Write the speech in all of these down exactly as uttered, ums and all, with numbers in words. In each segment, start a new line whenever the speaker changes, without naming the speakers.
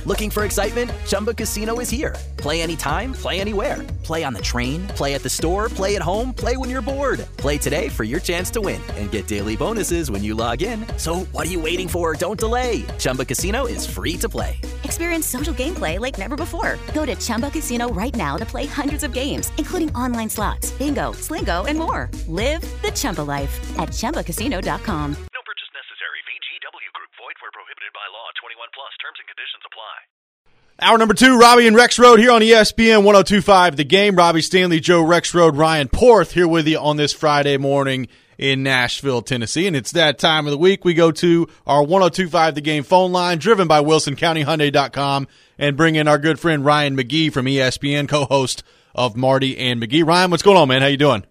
Looking for excitement? Chumba Casino is here. Play anytime, play anywhere. Play on the train, play at the store, play at home, play when you're bored. Play today for your chance to win and get daily bonuses when you log in. So what are you waiting for? Don't delay. Chumba Casino is free to play.
Experience social gameplay like never before. Go to Chumba Casino right now to play hundreds of games, including online slots, bingo, Slingo, and more. Live the Chumba life at Chumba Casino dot com.
No purchase necessary. V G W Group. Void where prohibited by law. twenty-one plus. Terms and conditions apply.
Hour number two, Robbie and Rex Road here on E S P N one oh two point five. The Game. Robbie Stanley, Joe Rex Road, Ryan Porth here with you on this Friday morning in Nashville, Tennessee. And it's that time of the week we go to our one oh two point five The Game phone line, driven by Wilson County Hyundai dot com, and bring in our good friend Ryan McGee from E S P N, co-host of Marty and McGee. Ryan, what's going on, man? How you doing?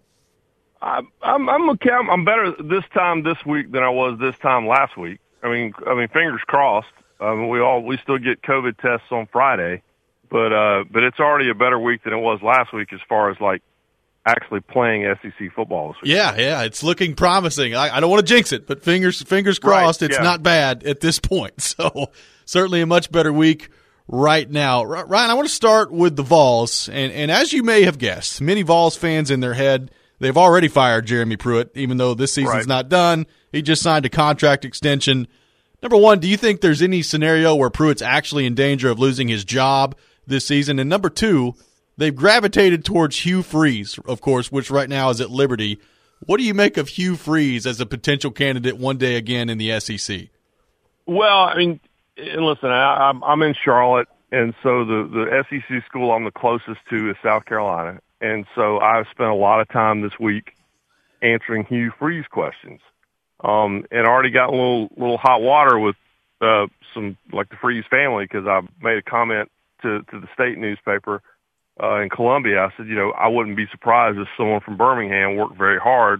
I'm I'm I'm okay. I'm, I'm better this time this week than I was this time last week. I mean, I mean, fingers crossed. Um, we all we still get COVID tests on Friday, but uh, but it's already a better week than it was last week as far as like actually playing S E C football this week.
Yeah, yeah, it's looking promising. I, I don't want to jinx it, but fingers fingers crossed,
right,
it's
yeah.
not bad at this point. So certainly a much better week right now. R- Ryan, I want to start with the Vols, and and as you may have guessed, many Vols fans in their head, they've already fired Jeremy Pruitt, even though this season's
right.
not done. He just signed a contract extension. Number one, do you think there's any scenario where Pruitt's actually in danger of losing his job this season? And number two, they've gravitated towards Hugh Freeze, of course, which right now is at Liberty. What do you make of Hugh Freeze as a potential candidate one day again in the S E C?
Well, I mean, and listen, I, I'm I'm in Charlotte, and so the the S E C school I'm the closest to is South Carolina, and so I've spent a lot of time this week answering Hugh Freeze questions. Um, and already got a little, little hot water with, uh, some, like the Freeze family, because I made a comment to, to the state newspaper, uh, in Columbia. I said, you know, I wouldn't be surprised if someone from Birmingham worked very hard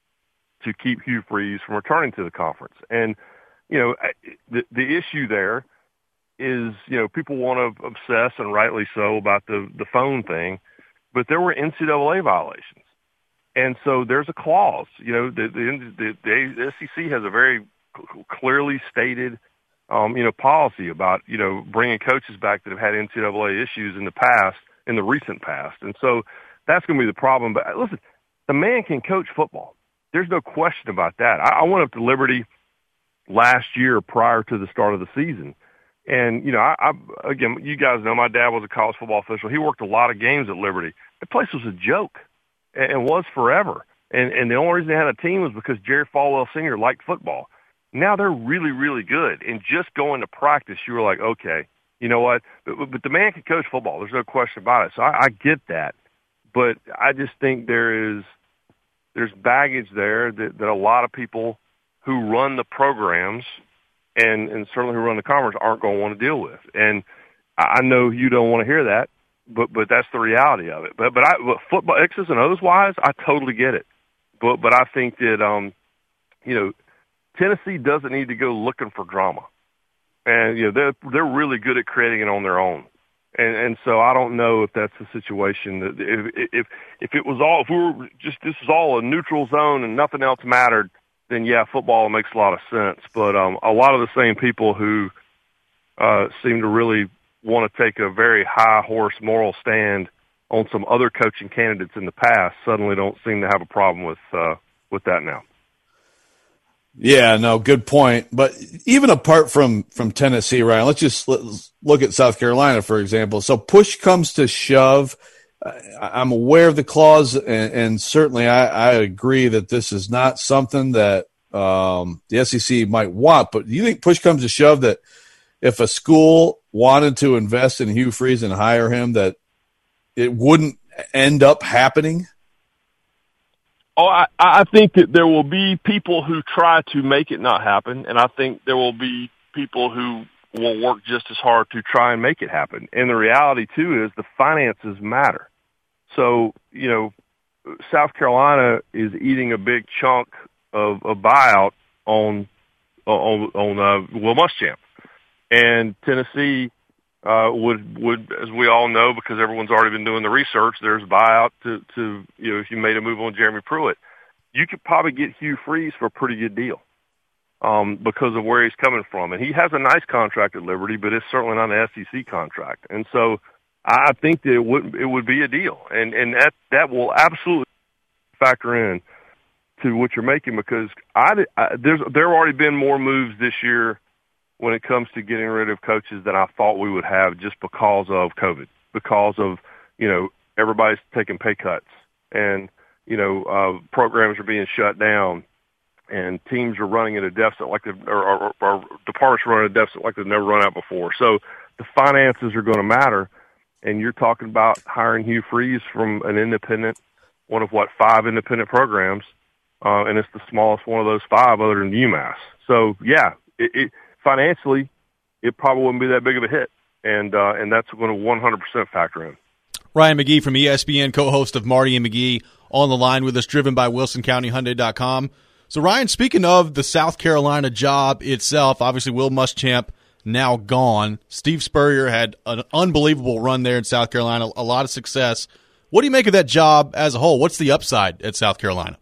to keep Hugh Freeze from returning to the conference. And, you know, the, the issue there is, you know, people want to obsess, and rightly so, about the, the phone thing, but there were N C double A violations. And so there's a clause, you know, the, the, the, the S E C has a very clearly stated, um, you know, policy about, you know, bringing coaches back that have had N C double A issues in the past, in the recent past. And so that's going to be the problem. But listen, the man can coach football. There's no question about that. I, I went up to Liberty last year prior to the start of the season. And, you know, I, I again, you guys know my dad was a college football official. He worked a lot of games at Liberty. The place was a joke. And was forever. And and the only reason they had a team was because Jerry Falwell Senior liked football. Now they're really, really good. And just going to practice, you were like, okay, you know what? But, but the man can coach football. There's no question about it. So I, I get that. But I just think there is there's baggage there that, that a lot of people who run the programs and, and certainly who run the conference aren't going to want to deal with. And I know you don't want to hear that. But but that's the reality of it. But but I but football X's and O's wise, I totally get it. But but I think that um, you know, Tennessee doesn't need to go looking for drama, and you know they're they're really good at creating it on their own. And and so I don't know if that's the situation. That if if if it was all if we were just this is all a neutral zone and nothing else mattered, then yeah, football makes a lot of sense. But um, a lot of the same people who uh, seem to really want to take a very high horse moral stand on some other coaching candidates in the past suddenly don't seem to have a problem with uh, with that now.
Yeah, no, good point. But even apart from, from Tennessee, Ryan, let's just let's look at South Carolina, for example. So push comes to shove. I'm aware of the clause, and, and certainly I, I agree that this is not something that um, the S E C might want. But do you think push comes to shove that if a school wanted to invest in Hugh Freeze and hire him, that it wouldn't end up happening?
Oh, I, I think that there will be people who try to make it not happen, and I think there will be people who will work just as hard to try and make it happen. And the reality, too, is the finances matter. So, you know, South Carolina is eating a big chunk of a buyout on on, on uh, Will Muschamp. And Tennessee uh, would, would, as we all know, because everyone's already been doing the research, there's a buyout to, to, you know, if you made a move on Jeremy Pruitt, you could probably get Hugh Freeze for a pretty good deal. um, because of where he's coming from. And he has a nice contract at Liberty, but it's certainly not an S E C contract. And so I think that it would it would be a deal, and and that that will absolutely factor in to what you're making, because I, I there's there have already been more moves this year when it comes to getting rid of coaches than I thought we would have, just because of COVID, because of, you know, everybody's taking pay cuts, and, you know, uh, programs are being shut down, and teams are running at a deficit like they've, or, or, or departments are running at a deficit like they've never run out before. So the finances are going to matter, and you're talking about hiring Hugh Freeze from an independent, one of what, five independent programs, uh, and it's the smallest one of those five other than UMass. So, yeah, it, it financially, it probably wouldn't be that big of a hit, and uh, and that's going to one hundred percent factor in.
Ryan McGee from E S P N, co-host of Marty and McGee, on the line with us, driven by Wilson County Hyundai dot com. So, Ryan, speaking of the South Carolina job itself, obviously Will Muschamp now gone. Steve Spurrier had an unbelievable run there in South Carolina, a lot of success. What do you make of that job as a whole? What's the upside at South Carolina?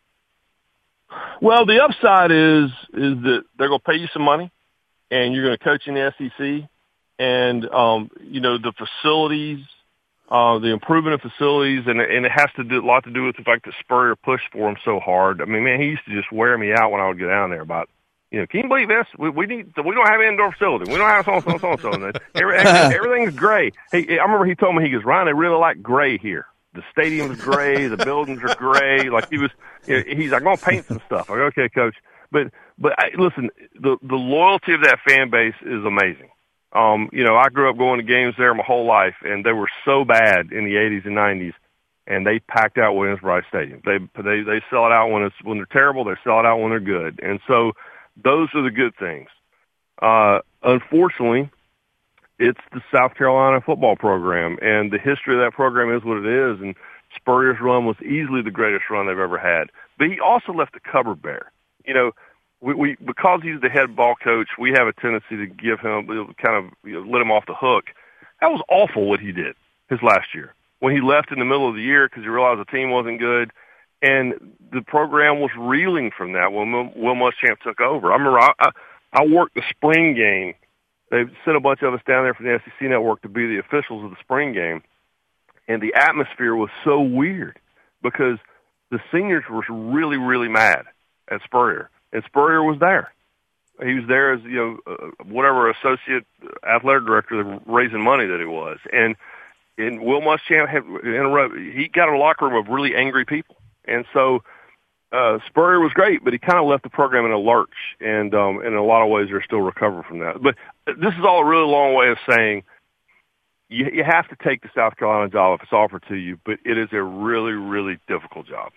Well, the upside is is that they're going to pay you some money, and you're going to coach in the S E C, and um, you know, the facilities, uh, the improvement of facilities, and and it has to do a lot to do with the fact that Spurrier pushed for him so hard. I mean, man, he used to just wear me out when I would get down there about, you know, can you believe this? We, we need, we don't have an indoor facility. We don't have so and so and so and so. Every, everything's gray. Hey, I remember he told me, he goes, Ryan, they really like gray here. The stadium's gray, the buildings are gray. Like he was, you know, he's like, I'm gonna paint some stuff. I go, okay, coach. But but I, listen, the the loyalty of that fan base is amazing. Um, you know, I grew up going to games there my whole life, and they were so bad in the eighties and nineties, and they packed out Williams-Brice Stadium. They they they sell it out when it's when they're terrible. They sell it out when they're good, and so those are the good things. Uh, unfortunately, it's the South Carolina football program, and the history of that program is what it is, and Spurrier's run was easily the greatest run they've ever had. But he also left the cupboard bare. You know, we, we because he's the head ball coach, we have a tendency to give him, kind of, you know, let him off the hook. That was awful what he did his last year, when he left in the middle of the year because he realized the team wasn't good, and the program was reeling from that when Will Muschamp took over. I remember I, I, I worked the spring game. They sent a bunch of us down there from the S E C Network to be the officials of the spring game, and the atmosphere was so weird because the seniors were really, really mad at Spurrier, and Spurrier was there. He was there as, you know, uh, whatever associate athletic director raising money that he was, and and Will Muschamp had interrupted. He got a locker room of really angry people, and so uh, Spurrier was great, but he kind of left the program in a lurch, and um, in a lot of ways they're still recovering from that. But this is all a really long way of saying you, you have to take the South Carolina job if it's offered to you, but it is a really, really difficult job.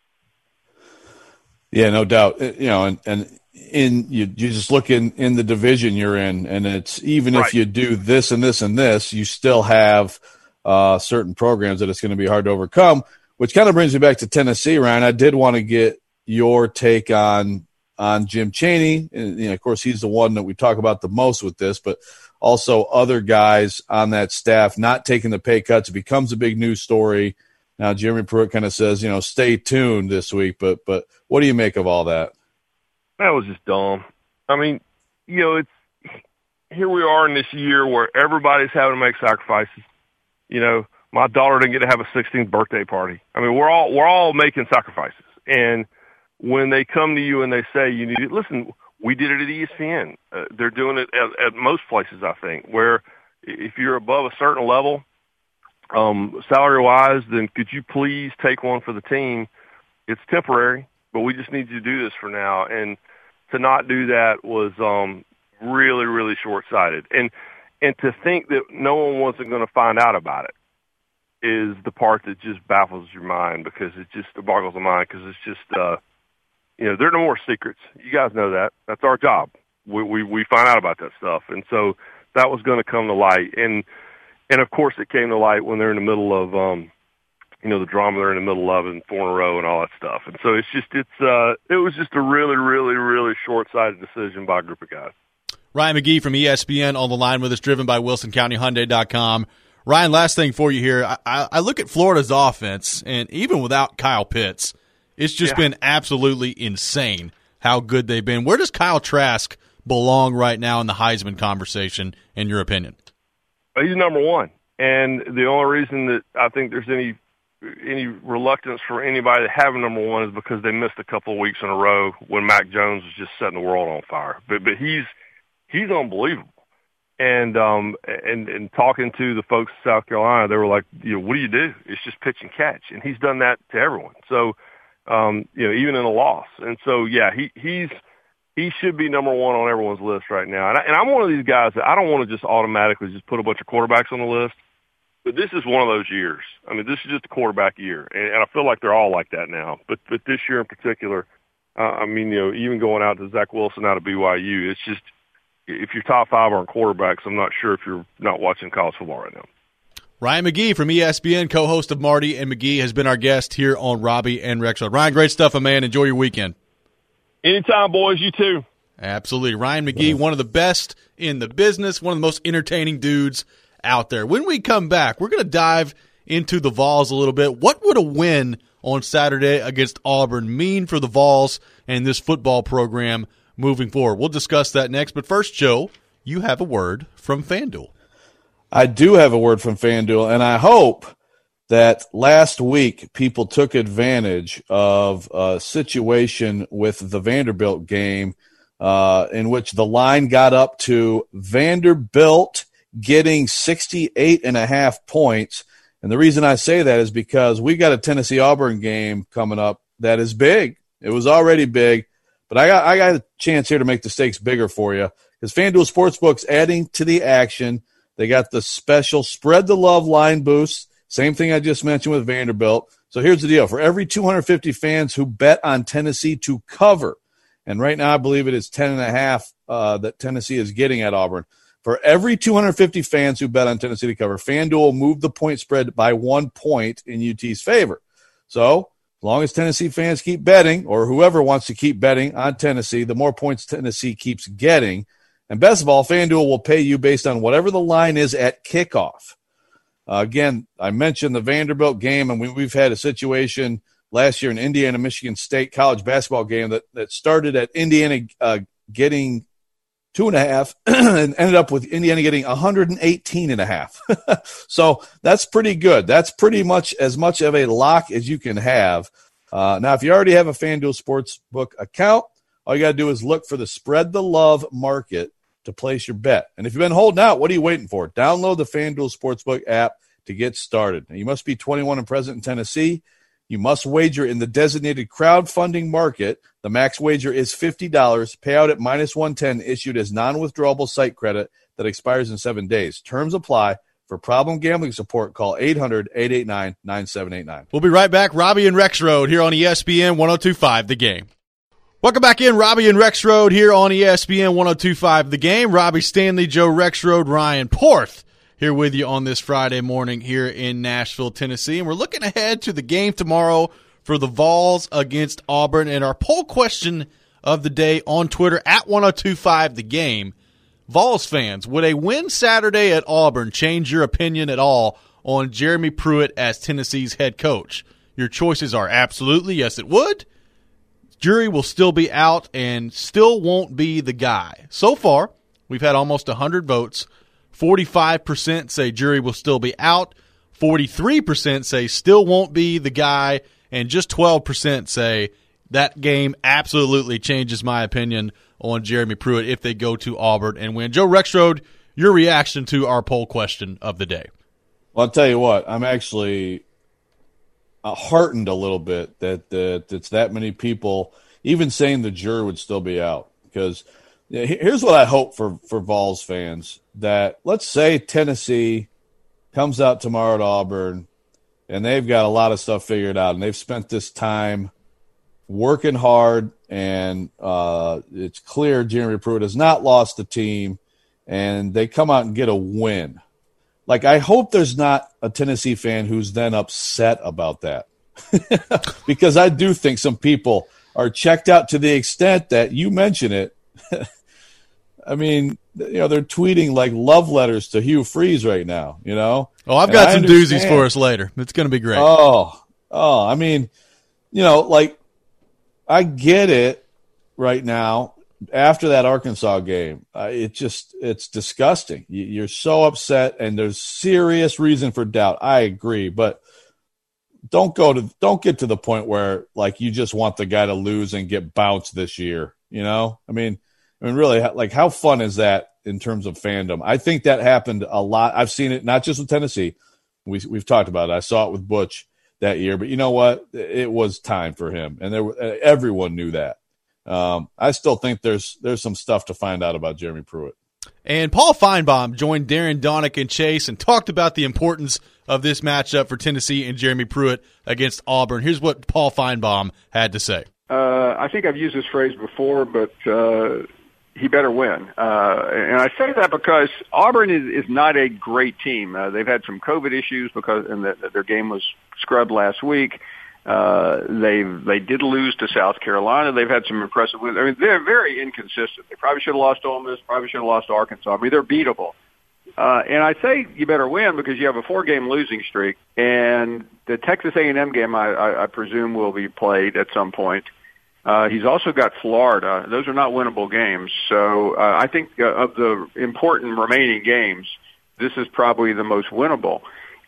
Yeah, no doubt. You know, and, and in you, you just look in, in the division you're in, and it's even right. If you do this and this and this, you still have uh, certain programs that it's going to be hard to overcome, which kind of brings me back to Tennessee, Ryan. I did want to get your take on on Jim Chaney. And, you know, of course, he's the one that we talk about the most with this, but also other guys on that staff not taking the pay cuts. It becomes a big news story. Now, Jeremy Pruitt kind of says, you know, stay tuned this week, but but what do you make of all that?
That was just dumb. I mean, you know, it's here we are in this year where everybody's having to make sacrifices. You know, my daughter didn't get to have a sixteenth birthday party. I mean, we're all we're all making sacrifices. And when they come to you and they say you need to listen, we did it at E S P N. Uh, they're doing it at, at most places, I think, where if you're above a certain level, um, salary-wise, then could you please take one for the team? It's temporary, but we just need you to do this for now. And to not do that was um, really, really short-sighted. And and to think that no one wasn't going to find out about it is the part that just baffles your mind, because it just boggles the mind, because it's just, uh, you know, there are no more secrets. You guys know that. That's our job. We, we, we find out about that stuff. And so that was going to come to light. And, and of course it came to light when they're in the middle of, um, you know, the drama they're in the middle of and four in a row and all that stuff. And so it's just, it's, uh, it was just a really, really, really short-sighted decision by a group of guys.
Ryan McGee from E S P N on the line with us, driven by Wilson County Hyundai dot com. Ryan, last thing for you here. I, I, I look at Florida's offense, and even without Kyle Pitts, it's just yeah. been absolutely insane how good they've been. Where does Kyle Trask belong right now in the Heisman conversation, in your opinion?
He's number one. And the only reason that I think there's any any reluctance for anybody to have a number one is because they missed a couple of weeks in a row when Mac Jones was just setting the world on fire. But but he's he's unbelievable. And um and and talking to the folks in South Carolina, they were like, you know, what do you do? It's just pitch and catch, and he's done that to everyone. So um you know, even in a loss. And so yeah, he he's he should be number one on everyone's list right now. And, I, and I'm one of these guys that I don't want to just automatically just put a bunch of quarterbacks on the list. But this is one of those years. I mean, this is just a quarterback year, and, and I feel like they're all like that now. But but this year in particular, uh, I mean, you know, even going out to Zach Wilson out of B Y U, it's just if you're top five on quarterbacks, I'm not sure if you're not watching college football right now.
Ryan McGee from E S P N, co-host of Marty and McGee, has been our guest here on Robbie and Rexrod. Ryan, great stuff, my man. Enjoy your weekend.
Anytime, boys. You too.
Absolutely. Ryan McGee, one of the best in the business, one of the most entertaining dudes out there. When we come back, we're going to dive into the Vols a little bit. What would a win on Saturday against Auburn mean for the Vols and this football program moving forward? We'll discuss that next. But first, Joe, you have a word from FanDuel.
I do have a word from FanDuel, and I hope that last week people took advantage of a situation with the Vanderbilt game uh, in which the line got up to Vanderbilt getting sixty-eight and a half points. And the reason I say that is because we got a Tennessee Auburn game coming up that is big. It was already big, but I got I got a chance here to make the stakes bigger for you because FanDuel Sportsbook's adding to the action. They got the special spread the love line boost. Same thing I just mentioned with Vanderbilt. So here's the deal. For every two hundred fifty fans who bet on Tennessee to cover, and right now I believe it is ten and a half uh, that Tennessee is getting at Auburn. For every two hundred fifty fans who bet on Tennessee to cover, FanDuel moved the point spread by one point in U T's favor. So as long as Tennessee fans keep betting, or whoever wants to keep betting on Tennessee, the more points Tennessee keeps getting. And best of all, FanDuel will pay you based on whatever the line is at kickoff. Uh, again, I mentioned the Vanderbilt game, and we, we've had a situation last year in Indiana-Michigan State college basketball game that, that started at Indiana uh, getting – two and a half and ended up with Indiana getting one hundred eighteen and a half. So that's pretty good. That's pretty much as much of a lock as you can have. Uh, now, if you already have a FanDuel Sportsbook account, all you got to do is look for the Spread the Love market to place your bet. And if you've been holding out, what are you waiting for? Download the FanDuel Sportsbook app to get started. Now, you must be twenty-one and present in Tennessee. You must wager in the designated crowdfunding market. The max wager is fifty dollars, payout at minus one ten, issued as non-withdrawable site credit that expires in seven days. Terms apply. For problem gambling support, call eight hundred, eight eight nine, nine seven eight nine.
We'll be right back. Robbie and Rexrod here on E S P N one oh two point five The Game. Welcome back in. Robbie and Rexrod here on E S P N one oh two point five The Game. Robbie Stanley, Joe Rexrod, Ryan Porth here with you on this Friday morning here in Nashville, Tennessee. And we're looking ahead to the game tomorrow for the Vols against Auburn. And our poll question of the day on Twitter at one oh two point five The Game. Vols fans, would a win Saturday at Auburn change your opinion at all on Jeremy Pruitt as Tennessee's head coach? Your choices are absolutely, yes it would. Jury will still be out and still won't be the guy. So far, we've had almost one hundred votes. forty-five percent say Jury will still be out. forty-three percent say still won't be the guy. And just twelve percent say that game absolutely changes my opinion on Jeremy Pruitt if they go to Auburn and win. Joe Rexrod, your reaction to our poll question of the day.
Well, I'll tell you what, I'm actually uh, heartened a little bit that, that it's that many people even saying the jury would still be out. Because you know, here's what I hope for, for Vols fans, that let's say Tennessee comes out tomorrow at Auburn and they've got a lot of stuff figured out and they've spent this time working hard, and uh, it's clear Jeremy Pruitt has not lost the team, and they come out and get a win. Like, I hope there's not a Tennessee fan who's then upset about that. Because I do think some people are checked out to the extent that you mention it. I mean, you know, they're tweeting like love letters to Hugh Freeze right now, you know?
Oh, I've
and
got
I
some
understand.
doozies for us later. It's going to be great.
Oh, oh, I mean, you know, like, I get it right now after that Arkansas game. Uh, it just it's disgusting. You, you're so upset, and there's serious reason for doubt. I agree, but don't go to don't get to the point where like you just want the guy to lose and get bounced this year. You know, I mean, I mean, really, like how fun is that in terms of fandom? I think that happened a lot. I've seen it not just with Tennessee. We we've talked about it. I saw it with Butch that year, but you know what? It was time for him, and there everyone knew that. Um, I still think there's there's some stuff to find out about Jeremy Pruitt.
And Paul Feinbaum joined Darren Donick and Chase and talked about the importance of this matchup for Tennessee and Jeremy Pruitt against Auburn. Here's what Paul Feinbaum had to say.
Uh, I think I've used this phrase before, but uh, he better win. Uh, and I say that because Auburn is, is not a great team. Uh, they've had some COVID issues because and the, their game was scrubbed last week. Uh, they they did lose to South Carolina. They've had some impressive wins. I mean, they're very inconsistent. They probably should have lost to Ole Miss. Probably should have lost to Arkansas. I mean, they're beatable. Uh, and I say you better win because you have a four-game losing streak, and the Texas A and M game, I, I, I presume, will be played at some point. Uh, he's also got Florida. Those are not winnable games. So uh, I think uh, of the important remaining games, this is probably the most winnable.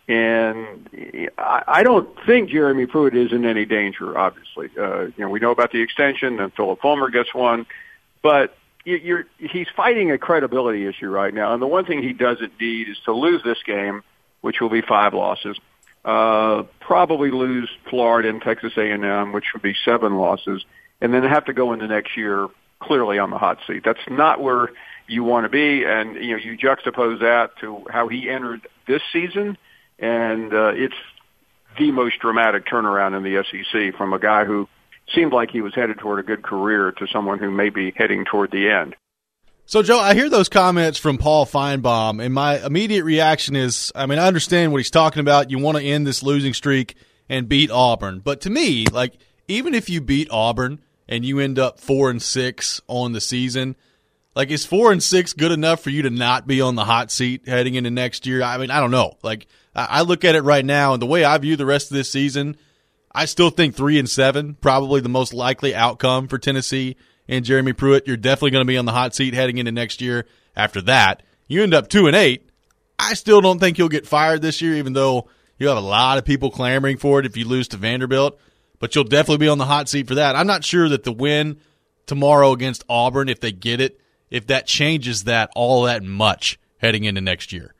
And I don't think Jeremy Pruitt is in any danger, obviously. Uh, you know, we know about the extension, and Philip Fulmer gets one. But you're, he's fighting a credibility issue right now. And the one thing he doesn't need is to lose this game, which will be five losses. Uh, probably lose Florida and Texas A and M, which would be seven losses. And then have to go into next year clearly on the hot seat. That's not where you want to be. And, you know, you juxtapose that to how he entered this season. And uh, it's the most dramatic turnaround in the S E C from a guy who seemed like he was headed toward a good career to someone who may be heading toward the end.
So, Joe, I hear those comments from Paul Feinbaum, and my immediate reaction is, I mean, I understand what he's talking about. You want to end this losing streak and beat Auburn. But to me, like, even if you beat Auburn and you end up four and six on the season, like, is four and six good enough for you to not be on the hot seat heading into next year? I mean, I don't know. Like, I look at it right now, and the way I view the rest of this season, I still think three and seven probably the most likely outcome for Tennessee and Jeremy Pruitt. You're definitely going to be on the hot seat heading into next year. After that, you end up two and eight. I still don't think you'll get fired this year, even though you have a lot of people clamoring for it if you lose to Vanderbilt. But you'll definitely be on the hot seat for that. I'm not sure that the win tomorrow against Auburn, if they get it, if that changes that all that much heading into next year.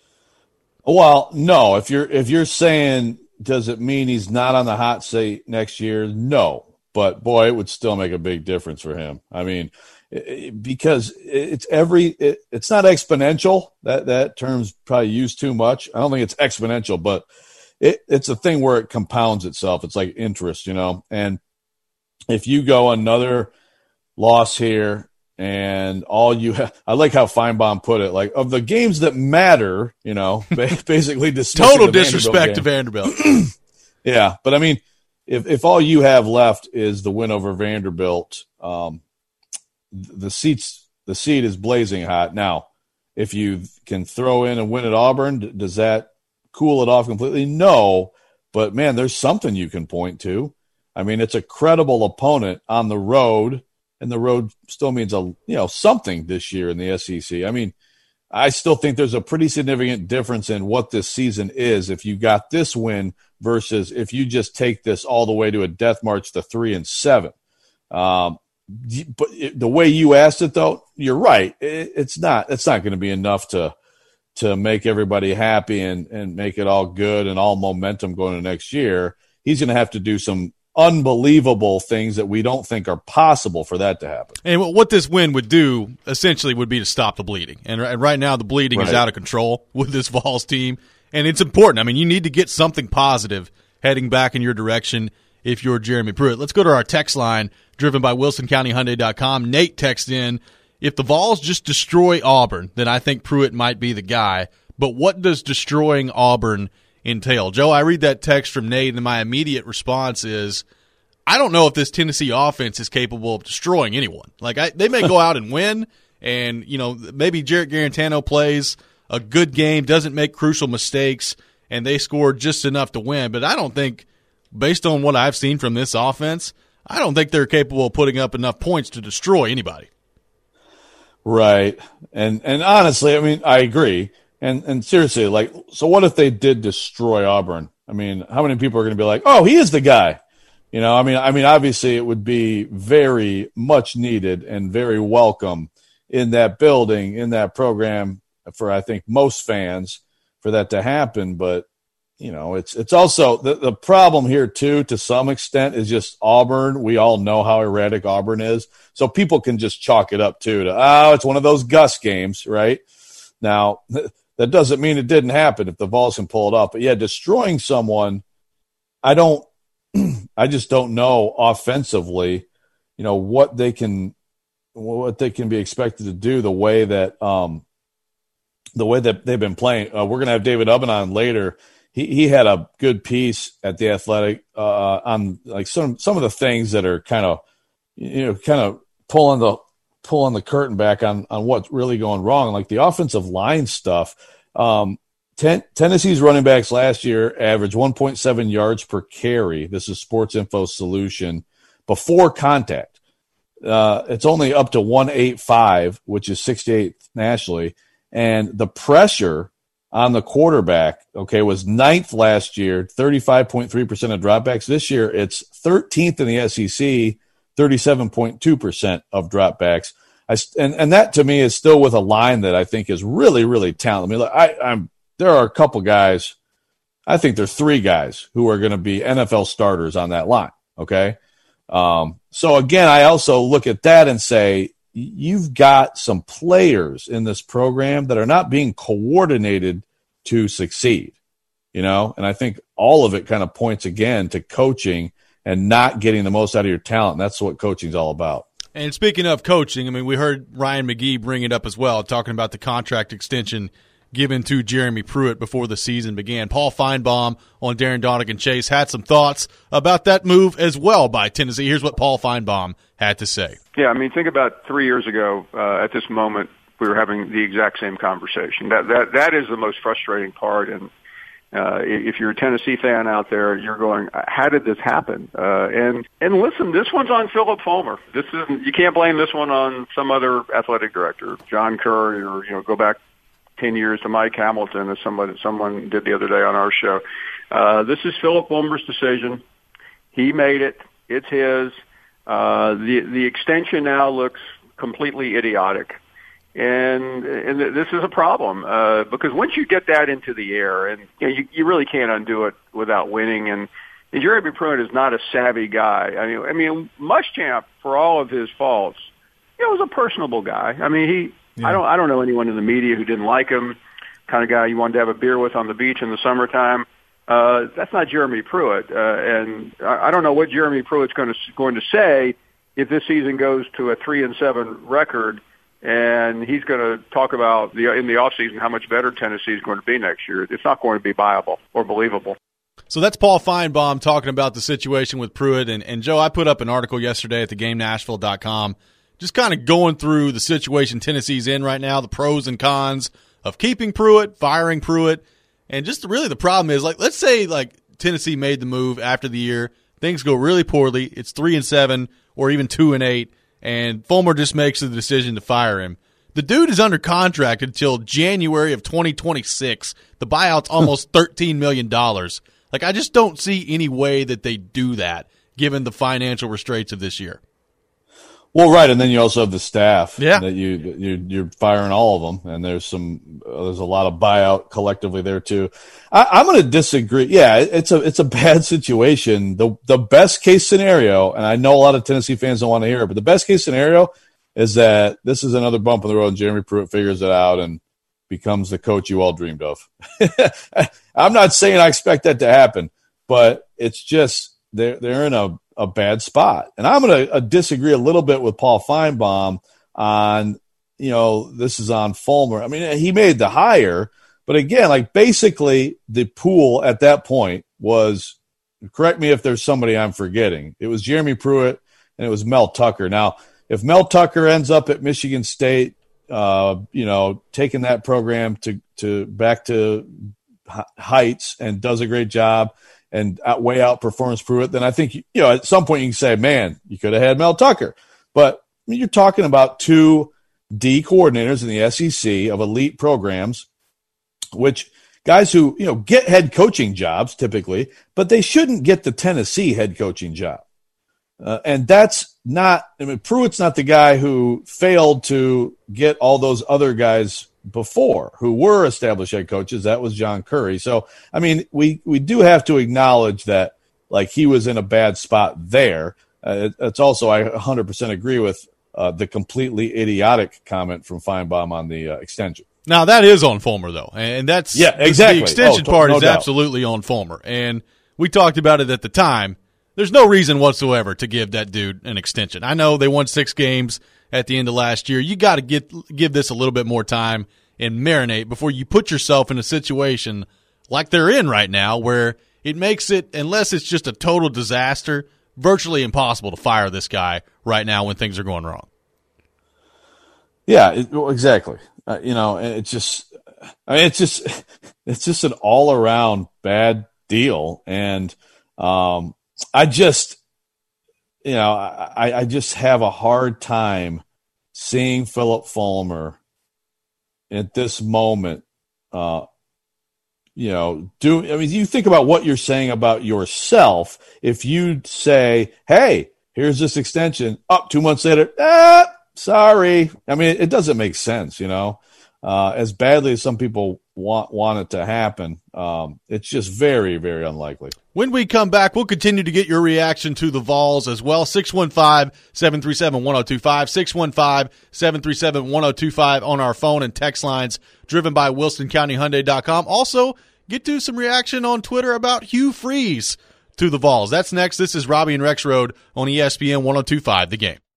Well, no. If you're if you're saying, does it mean he's not on the hot seat next year? No. But, boy, it would still make a big difference for him. I mean, it, because it's every it, – it's not exponential. That that term's probably used too much. I don't think it's exponential, but it, it's a thing where it compounds itself. It's like interest, you know. And if you go another loss here – and all you have, I like how Feinbaum put it, like, of the games that matter, you know, basically
total disrespect to Vanderbilt.
Yeah, but I mean, if if all you have left is the win over Vanderbilt, um, the seats the seat is blazing hot. Now, if you can throw in a win at Auburn, does that cool it off completely? No, but man, there's something you can point to. I mean, it's a credible opponent on the road. And the road still means a you know something this year in the S E C. I mean, I still think there's a pretty significant difference in what this season is if you got this win versus if you just take this all the way to a death march to three and seven. Um, but it, the way you asked it, though, you're right. It, it's not. It's not going to be enough to to make everybody happy and and make it all good and all momentum going to next year. He's going to have to do some unbelievable things that we don't think are possible for that to happen.
And what this win would do essentially would be to stop the bleeding. And right now the bleeding right. is out of control with this Vols team. And it's important. I mean, you need to get something positive heading back in your direction if you're Jeremy Pruitt. Let's go to our text line driven by Wilson County Hyundai dot com. Nate texts in, if the Vols just destroy Auburn, then I think Pruitt might be the guy. But what does destroying Auburn entail? Joe, I read that text from Nate, and my immediate response is, I don't know if this Tennessee offense is capable of destroying anyone. Like, I, they may go out and win, and, you know, maybe Jarrett Garantano plays a good game, doesn't make crucial mistakes, and they score just enough to win. But I don't think, based on what I've seen from this offense, I don't think they're capable of putting up enough points to destroy anybody.
Right. And and honestly, I mean, I agree. And and seriously, like, so what if they did destroy Auburn? I mean, how many people are going to be like, oh, he is the guy? You know, I mean, I mean, obviously it would be very much needed and very welcome in that building, in that program for, I think, most fans for that to happen. But, you know, it's it's also the, the problem here, too, to some extent, is just Auburn. We all know how erratic Auburn is. So people can just chalk it up, too, to, oh, it's one of those Gus games, right? Now, that doesn't mean it didn't happen if the Vols can pull it off. But, yeah, destroying someone, I don't – I just don't know offensively, you know, what they can what they can be expected to do the way that um, the way that they've been playing. Uh, we're going to have David Ubben on later. He he had a good piece at The Athletic uh, on like some some of the things that are kind of you know kind of pulling the pulling the curtain back on on what's really going wrong, like the offensive line stuff. Um, ten, Tennessee's running backs last year averaged one point seven yards per carry. This is Sports Info Solution before contact. Uh, it's only up to one eighty-five, which is sixty-eighth nationally, and the pressure on the quarterback, okay, was ninth last year, thirty-five point three percent of dropbacks. This year, it's thirteenth in the S E C, thirty-seven point two percent of dropbacks. I, and, and that, to me, is still with a line that I think is really, really talented. I mean, look, I, I'm, there are a couple guys, I think there's three guys who are going to be N F L starters on that line, okay? Um, so, again, I also look at that and say, you've got some players in this program that are not being coordinated to succeed, you know, and I think all of it kind of points again to coaching and not getting the most out of your talent. And that's what coaching is all about.
And speaking of coaching, I mean, we heard Ryan McGee bring it up as well, talking about the contract extension given to Jeremy Pruitt before the season began. Paul Feinbaum on Darren Donegan Chase had some thoughts about that move as well by Tennessee. Here's what Paul Feinbaum had to say.
Yeah, I mean, think about three years ago uh, at this moment, we were having the exact same conversation. That that that is the most frustrating part. And uh, if you're a Tennessee fan out there, you're going, "How did this happen?" Uh, and and listen, this one's on Philip Fulmer. This isn't. You can't blame this one on some other athletic director, John Kerr, or you know, go back ten years to Mike Hamilton, as somebody someone did the other day on our show. Uh, this is Philip Fulmer's decision. He made it. It's his. Uh, the the extension now looks completely idiotic. And, and this is a problem, uh, because once you get that into the air, and you, know, you, you really can't undo it without winning. And, and Jeremy Pruitt is not a savvy guy. I mean, I mean, Muschamp, for all of his faults, you know, was a personable guy. I mean, he, yeah. I don't, I don't know anyone in the media who didn't like him. Kind of guy you wanted to have a beer with on the beach in the summertime. Uh, that's not Jeremy Pruitt, uh, and I, I don't know what Jeremy Pruitt's going to going to say if this season goes to a three and seven record. And he's going to talk about the, in the offseason how much better Tennessee is going to be next year. It's not going to be viable or believable.
So that's Paul Feinbaum talking about the situation with Pruitt. And, and Joe, I put up an article yesterday at the game nashville dot com just kind of going through the situation Tennessee's in right now, the pros and cons of keeping Pruitt, firing Pruitt. And just really the problem is, like, let's say like Tennessee made the move after the year. Things go really poorly. It's three and seven or even two and eight. And Fulmer just makes the decision to fire him. The dude is under contract until January of twenty twenty-six. The buyout's almost thirteen million dollars. Like, I just don't see any way that they do that, given the financial restraints of this year.
Well, right, and then you also have the staff.
Yeah,
that you, you you're firing all of them, and there's some there's a lot of buyout collectively there too. I, I'm going to disagree. Yeah, it's a it's a bad situation. the The best case scenario, and I know a lot of Tennessee fans don't want to hear it, but the best case scenario is that this is another bump in the road, and Jeremy Pruitt figures it out and becomes the coach you all dreamed of. I'm not saying I expect that to happen, but it's just they're they're in a a bad spot. And I'm going to uh, disagree a little bit with Paul Feinbaum on, you know, this is on Fulmer. I mean, he made the hire, but again, like basically the pool at that point was, correct me if there's somebody I'm forgetting. It was Jeremy Pruitt and it was Mel Tucker. Now, if Mel Tucker ends up at Michigan State, uh, you know, taking that program to, to back to heights and does a great job, and out, way outperforms Pruitt, then I think, you know, at some point you can say, man, you could have had Mel Tucker. But I mean, you're talking about two D coordinators in the S E C of elite programs, which guys who, you know, get head coaching jobs typically, but they shouldn't get the Tennessee head coaching job. Uh, and that's not, I mean, Pruitt's not the guy who failed to get all those other guys before who were established head coaches. That was John Currie. So, I mean, we, we do have to acknowledge that, like, he was in a bad spot there. Uh, it, it's also, I one hundred percent agree with uh, the completely idiotic comment from Feinbaum on the uh, extension.
Now, that is on Fulmer, though, and that's
yeah, exactly.
The extension
oh,
part
no
is
doubt.
absolutely on Fulmer, and we talked about it at the time. There's no reason whatsoever to give that dude an extension. I know they won six games at the end of last year. You got to get give this a little bit more time and marinate before you put yourself in a situation like they're in right now, where it makes it, unless it's just a total disaster, virtually impossible to fire this guy right now when things are going wrong.
Yeah, it, well, exactly. Uh, you know, it's just, I mean, it's just, it's just an all around bad deal. And, um, I just, you know, I, I just have a hard time seeing Philip Fulmer at this moment, uh, you know, do, I mean, you think about what you're saying about yourself. If you say, hey, here's this extension, up two months later, ah, sorry. I mean, it doesn't make sense, you know, uh, as badly as some people want, want it to happen. Um, it's just very, very unlikely.
When we come back, we'll continue to get your reaction to the Vols as well. six one five, seven three seven, one oh two five, six one five, seven three seven, one oh two five on our phone and text lines, driven by Wilson County Hyundai dot com. Also, get to some reaction on Twitter about Hugh Freeze to the Vols. That's next. This is Robbie and Rexroad on E S P N one oh two five, The Game.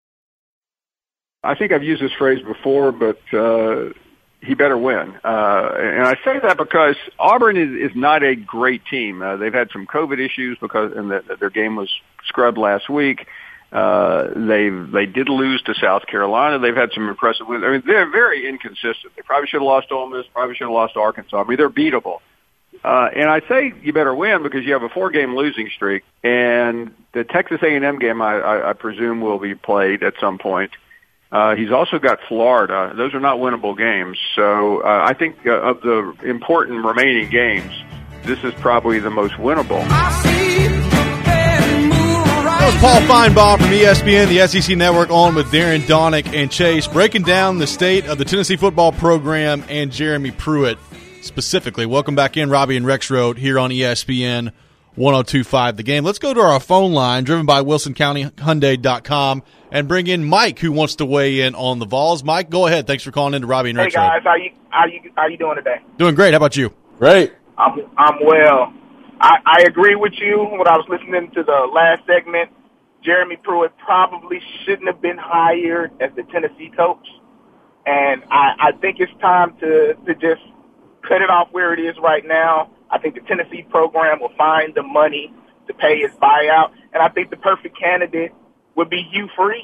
I think I've used this phrase before, but uh, he better win. Uh, and I say that because Auburn is, is not a great team. Uh, they've had some COVID issues because and the, their game was scrubbed last week. Uh, they they did lose to South Carolina. They've had some impressive wins. I mean, they're very inconsistent. They probably should have lost to Ole Miss. Probably should have lost to Arkansas. I mean, they're beatable. Uh, and I say you better win because you have a four-game losing streak, and the Texas A and M game, I, I, I presume, will be played at some point. Uh, he's also got Florida. Those are not winnable games. So uh, I think uh, of the important remaining games, this is probably the most winnable.
That was Paul Feinbaum from E S P N, the S E C Network, on with Darren Donick and Chase, breaking down the state of the Tennessee football program and Jeremy Pruitt specifically. Welcome back in, Robbie and Rexroad, here on E S P N one oh two five The Game. Let's go to our phone line, driven by Wilson County Hyundai dot com, and bring in Mike, who wants to weigh in on the Vols. Mike, go ahead. Thanks for calling in to Robbie and Rexroad.
Hey, guys. How you, how you, how you doing today?
Doing great. How about you?
Great.
I'm, I'm well. I, I agree with you. When I was listening to the last segment, Jeremy Pruitt probably shouldn't have been hired as the Tennessee coach. And I, I think it's time to, to just cut it off where it is right now. I think the Tennessee program will find the money to pay his buyout. And I think the perfect candidate would be Hugh Freeze.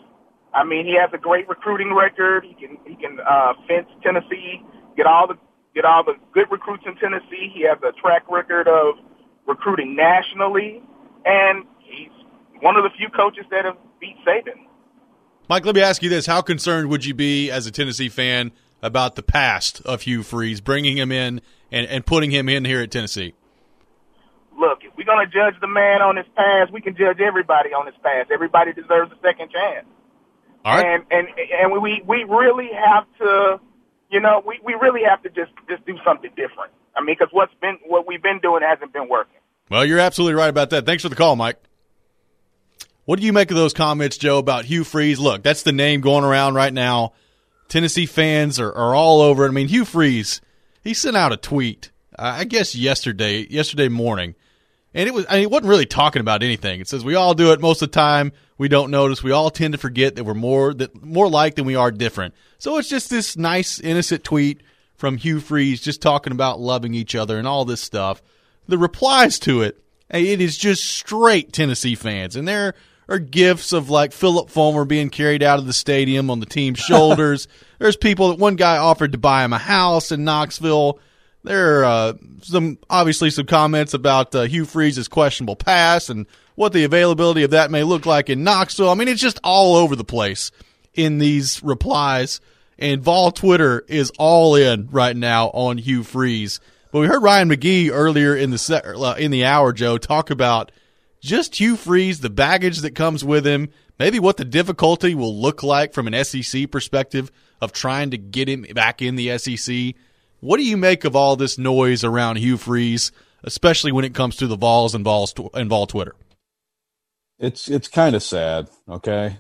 I mean, he has a great recruiting record. He can he can uh, fence Tennessee, get all the get all the good recruits in Tennessee. He has a track record of recruiting nationally, and he's one of the few coaches that have beat Saban.
Mike, let me ask you this. How concerned would you be as a Tennessee fan about the past of Hugh Freeze, bringing him in and, and putting him in here at Tennessee?
Look, if we're going to judge the man on his past, we can judge everybody on his past. Everybody deserves a second chance.
All right.
And and and we we really have to, you know, we, we really have to just, just do something different. I mean, because what's been what we've been doing hasn't been working.
Well, you're absolutely right about that. Thanks for the call, Mike. What do you make of those comments, Joe, about Hugh Freeze? Look, that's the name going around right now. Tennessee fans are, are all over it. I mean, Hugh Freeze, he sent out a tweet, uh, I guess yesterday, yesterday morning, and it was I mean, it wasn't really talking about anything. It says we all do it most of the time. We don't notice. We all tend to forget that we're more that more like than we are different. So it's just this nice, innocent tweet from Hugh Freeze just talking about loving each other and all this stuff. The replies to it, it is just straight Tennessee fans, and there are gifs of like Philip Fulmer being carried out of the stadium on the team's shoulders. There's people that one guy offered to buy him a house in Knoxville. There are uh, some obviously some comments about uh, Hugh Freeze's questionable pass and what the availability of that may look like in Knoxville. I mean, it's just all over the place in these replies, and Vol Twitter is all in right now on Hugh Freeze. But we heard Ryan McGee earlier in the se- uh, in the hour, Joe, talk about just Hugh Freeze, the baggage that comes with him, maybe what the difficulty will look like from an S E C perspective of trying to get him back in the S E C. What do you make of all this noise around Hugh Freeze, especially when it comes to the Vols and Vols and Vol Twitter?
It's it's kind of sad, okay?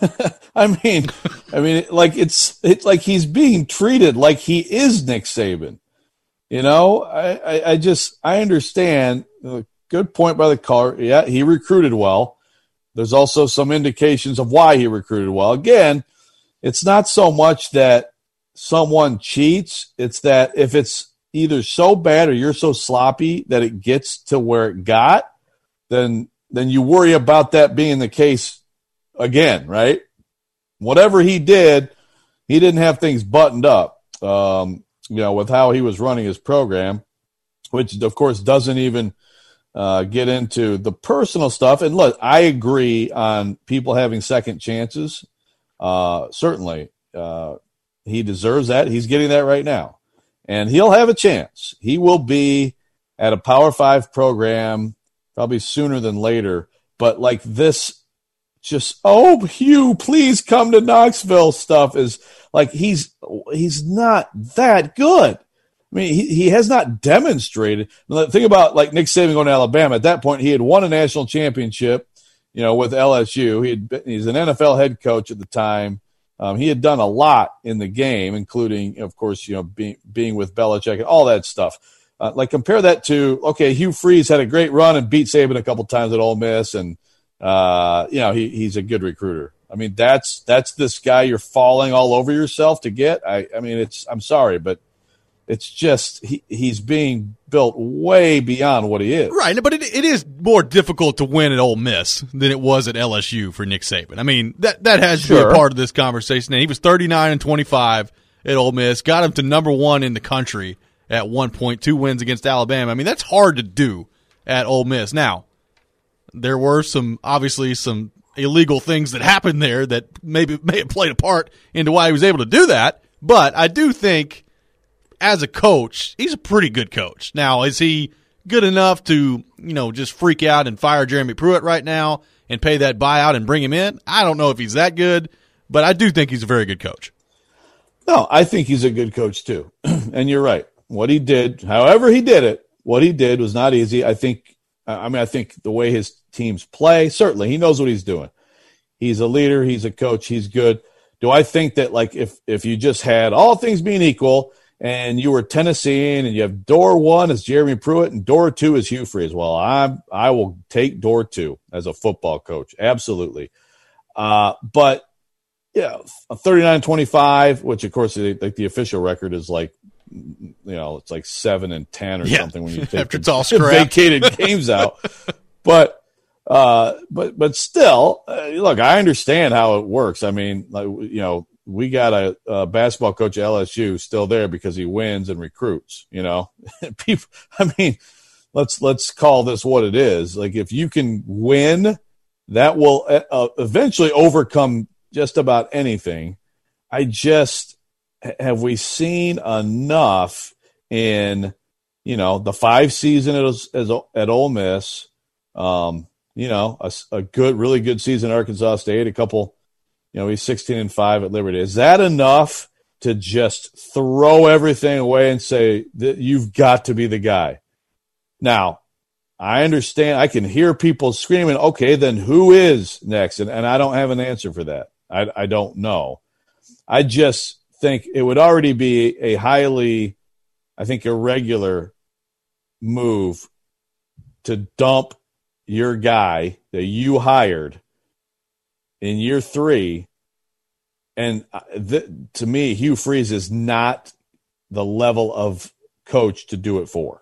I mean, I mean, like it's it's like he's being treated like he is Nick Saban. You know, I, I, I just I understand. Good point by the caller. Yeah, he recruited well. There's also some indications of why he recruited well. Again, it's not so much that someone cheats. It's that if it's either so bad or you're so sloppy that it gets to where it got, then then you worry about that being the case again, right? Whatever he did, he didn't have things buttoned up, um, you know, with how he was running his program, which, of course, doesn't even uh, get into the personal stuff. And look, I agree on people having second chances. Uh, certainly, uh, he deserves that. He's getting that right now. And he'll have a chance. He will be at a Power Five program probably sooner than later. But like this, just, oh, Hugh, please come to Knoxville stuff is like he's he's not that good. I mean, he, he has not demonstrated. Think about like Nick Saban going to Alabama. At that point, he had won a national championship, you know, with L S U. He had been, he's an N F L head coach at the time. Um, he had done a lot in the game, including, of course, you know, being being with Belichick and all that stuff. Uh, like compare that to, okay, Hugh Freeze had a great run and beat Saban a couple times at Ole Miss, and uh, you know he he's a good recruiter. I mean, that's that's this guy you're falling all over yourself to get. I, I mean, it's I'm sorry, but it's just he, he's being built way beyond what he is.
Right, but it, it is more difficult to win at Ole Miss than it was at L S U for Nick Saban. I mean, that that has sure. to be a part of this conversation. And he was thirty-nine and twenty-five at Ole Miss, got him to number one in the country at one point, two wins against Alabama. I mean, that's hard to do at Ole Miss. Now, there were some, obviously, some illegal things that happened there that maybe may have played a part into why he was able to do that. But I do think, as a coach, he's a pretty good coach. Now, is he good enough to, you know, just freak out and fire Jeremy Pruitt right now and pay that buyout and bring him in? I don't know if he's that good, but I do think he's a very good coach.
No, I think he's a good coach too. And you're right. What he did, however he did it, what he did was not easy. I think, I mean, I think the way his teams play, certainly he knows what he's doing. He's a leader. He's a coach. He's good. Do I think that, like, if, if you just had all things being equal and you were Tennessean and you have door one as Jeremy Pruitt and door two as Hugh Freeze, well, I'm, I will take door two as a football coach. Absolutely. Uh, but, yeah, thirty-nine twenty-five, which, of course, like the official record is like, you know, it's like seven and ten or yeah. something when you take
After it's all scrapped.
vacated games out. But, uh, but, but still, uh, look, I understand how it works. I mean, like, you know, we got a, a basketball coach at L S U still there because he wins and recruits. You know, people. I mean, let's let's call this what it is. Like, if you can win, that will uh, eventually overcome just about anything. I just. Have we seen enough in, you know, the five season as, as at Ole Miss, um, you know, a, a good, really good season at Arkansas State, a couple, you know, he's sixteen and five at Liberty. Is that enough to just throw everything away and say that you've got to be the guy? Now, I understand. I can hear people screaming, okay, then who is next? And, and I don't have an answer for that. I, I don't know. I just think it would already be a highly, I think, irregular move to dump your guy that you hired in year three. And th- to me, Hugh Freeze is not the level of coach to do it for.